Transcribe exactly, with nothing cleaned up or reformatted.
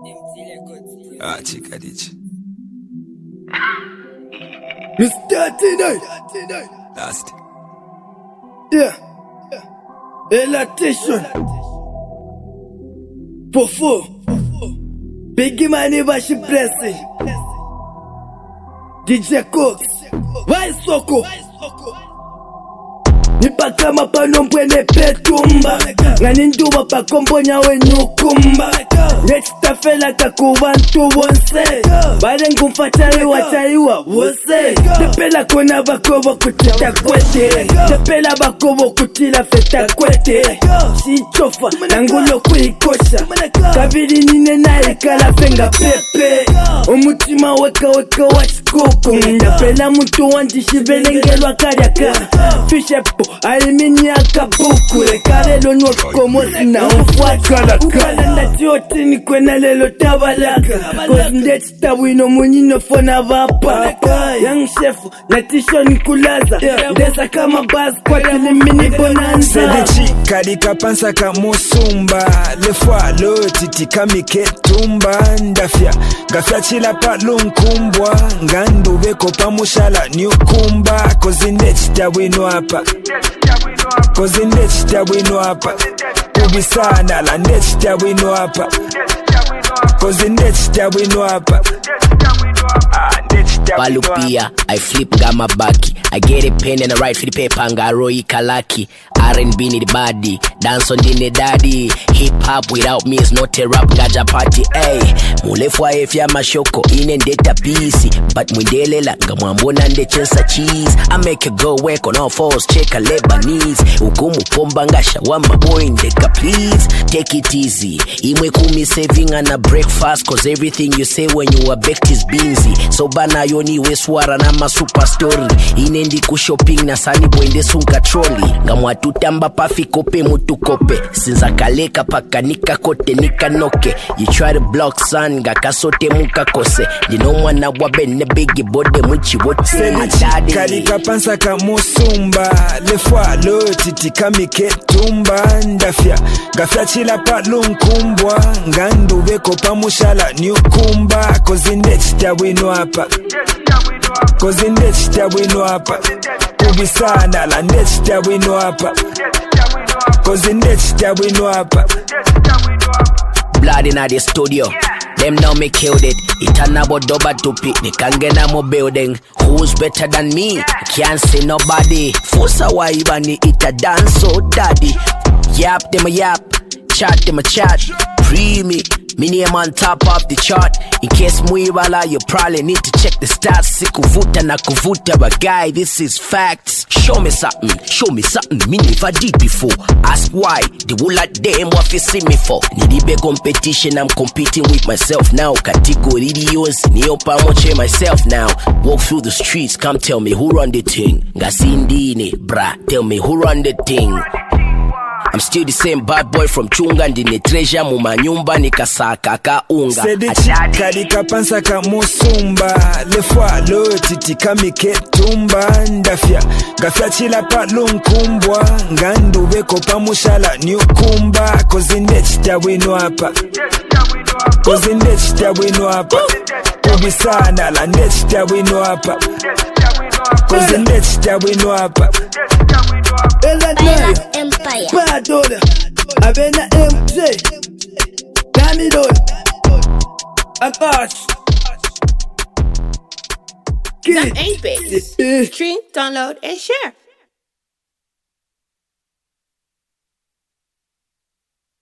Ah, chica dici. mister Tino. Last. Yeah. Elatation. Fofo. Biggie Money Bashi Blessing. D J Cox. Vai Soko. Nipaka mapano mpwene petumba Ngani nduwa pakombonya we nyukumba Nexta fela kakubantu wonse Bade ngumfatari watariwa wose Tepela kona bakobo kutita kwete Tepela bakobo kutila feta kwete Shichofa nangulo kuikosha Kabiri nine na ikala fenga pepe Umutima weka weka washikuku Ndapela mtu wandishibelengelo kariaka Fishepo alimini akabuku Lekare lonwa kukomosi na umfuata Ukalanda tioti ni kwena lelo tabalaka Cause ndeti tawino munyino fona vapa Young chef na tisho ni kulaza Ndeza kama baz kwa tilimini bonanza Sedichi kadika pansa kamusumba Lefwa lo titi kamike tumba Ndafya gafya chila pa lunkumbwa Ngandu veko pamushala nyukumba Cause ndeti tawino hapa Cause ndeti tawino hapa Kubisana la ndeti tawino hapa Cause ndeti tawino hapa Balupia, I flip gama baki. I get a pen and I write for the paper and Roi Kalaki. R and B need the body, dance on the daddy. Hip hop without me is not a rap gaja party. Ay, mulefwa efya mashoko ine ndeta pisi. But mwendelela gamwambona nde chensa cheese. I make it go work on all fours, check a Lebanese. Ukumu pomba ngasha wamba boy ndeka please. Take it easy. Imwe kumi saving and a breakfast. Cause everything you say when you are baked is beansy. So bana yoni we swara na ma super story. Inendi ku shopping na sani bwende sunka troli. Ngamwa tutamba pafi kope mutu kope. Sinza kaleka paka nika kote nika noke. You try to block sun gaka sote muka kose. Dino mwana wabene bigi bode muchi wote. Sedichi kadika pansa kamusumba Lefwa lo titi kamike tumba Ndafya gafya chila pa lunkumbwa Ngandu veko pamushala nyukumba Cause ndeti tawino hapa Cause ndeti tawino hapa Kubisana la ndeti tawino hapa Cause ndeti tawino hapa Blood in the studio. Them now me killed it. Itanabo doba tupi. Nikangena mo building. Who's better than me? Can't say nobody. Fusa wa ibani ita dance so daddy. Yap them a yap. Chat them a chat. Pre me. Me name on top of the chart. In case muibala, you probably need to check the stats. Sikuvuta na kuvuta, but guy, this is facts. Show me something, show me something me never did before. Ask why, the wool at them what you see me for. Nidibe competition, I'm competing with myself now. Category videos, niopa moche myself now. Walk through the streets, come tell me who run the thing. Ngasindini, brah, tell me who run the thing. I'm still the same bad boy from Chunga. Ndine treasure muma nyumba nikasaka ka unga. Sedichi kadika pansa kamusumba Lefwa lo titi kamike tumba Ndafya gafya chila pa lunkumbwa Ngandu veko pamushala nyukumba Cause ndeti tawino hapa Cause ndeti tawino hapa Kubisana la ndeti tawino hapa Cause ndeti tawino hapa Ela Empire Padola Avena M J Damidon Akash That ain't big. Stream, download, and share.